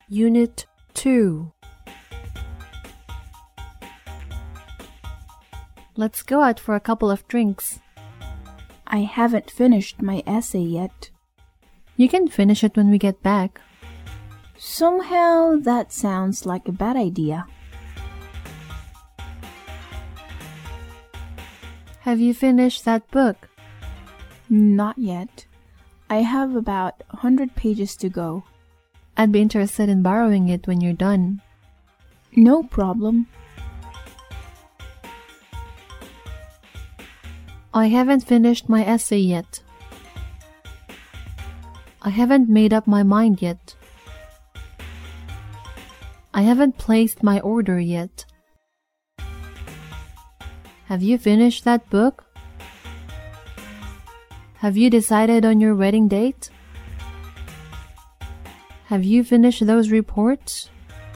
Unit 2. Let's go out for a couple of drinks. I haven't finished my essay yet. You can finish it when we get back. Somehow that sounds like a bad idea. Have you finished that book? Not yet. I have about 100 pages to go. I'd be interested in borrowing it when you're done. No problem. I haven't finished my essay yet. I haven't made up my mind yet. I haven't placed my order yet. Have you finished that book? Have you decided on your wedding date? Have you finished those reports?